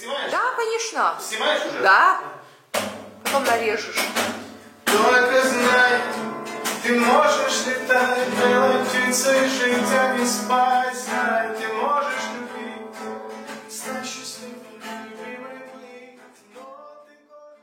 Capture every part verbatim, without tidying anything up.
снимаешь? Да, конечно. Снимаешь уже? Да. Потом нарежешь. Только знай, ты можешь летать, белой птицей жить, а не спать. Знай, ты можешь любить, стать счастливым, любимый плыть, но ты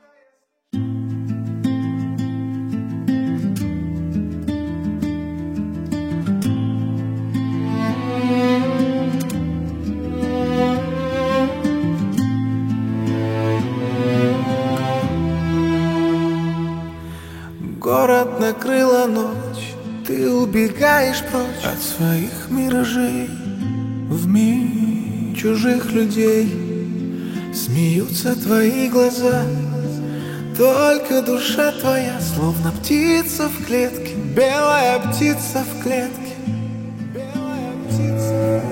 Город накрыла ночь, ты убегаешь прочь от своих миражей. В мир чужих людей смеются твои глаза. Только душа твоя, словно птица в клетке, белая птица в клетке, белая птица.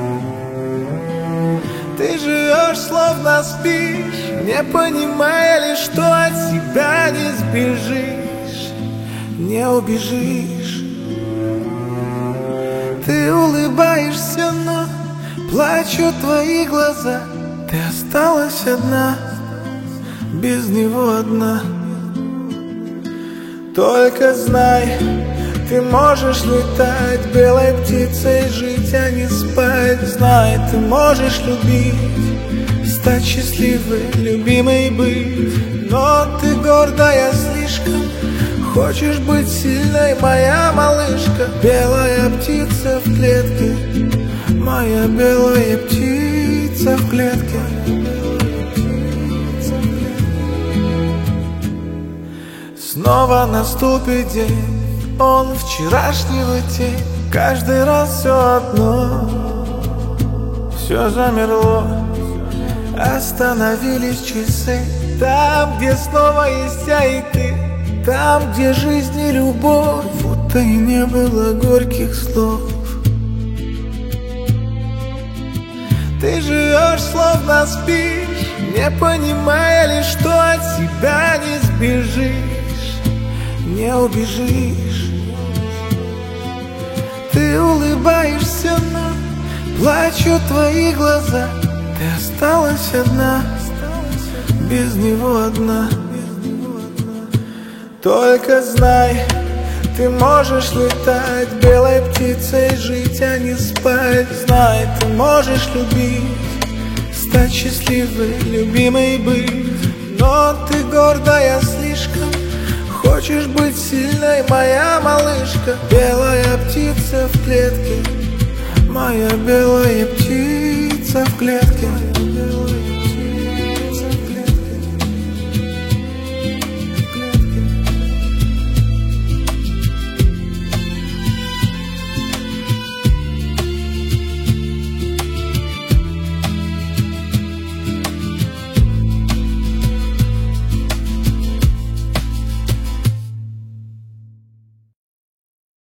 Ты живешь, словно спишь, не понимая лишь, что от себя не сбежишь, не убежишь. Ты улыбаешься, но плачут твои глаза. Ты осталась одна, без него одна. Только знай, ты можешь летать, белой птицей жить, а не спать. Знай, ты можешь любить, стать счастливой, любимой быть. Но ты гордая слишком, хочешь быть сильной, моя малышка. Белая птица в клетке, моя белая птица в клетке. Снова наступит день, он вчерашнего тень. Каждый раз все одно, все замерло. Остановились часы, там, где снова есть я и ты, там, где жизнь и любовь, будто и не было горьких слов. Ты живешь, словно спишь, не понимая лишь, что от себя не сбежишь, не убежишь. Ты улыбаешься, но плачут твои глаза. Ты осталась одна, без него одна. Только знай, ты можешь летать, белой птицей жить, а не спать. Знай, ты можешь любить, стать счастливой, любимой быть. Но ты гордая слишком, хочешь быть сильной, моя малышка. Белая птица в клетке, моя белая птица в клетке.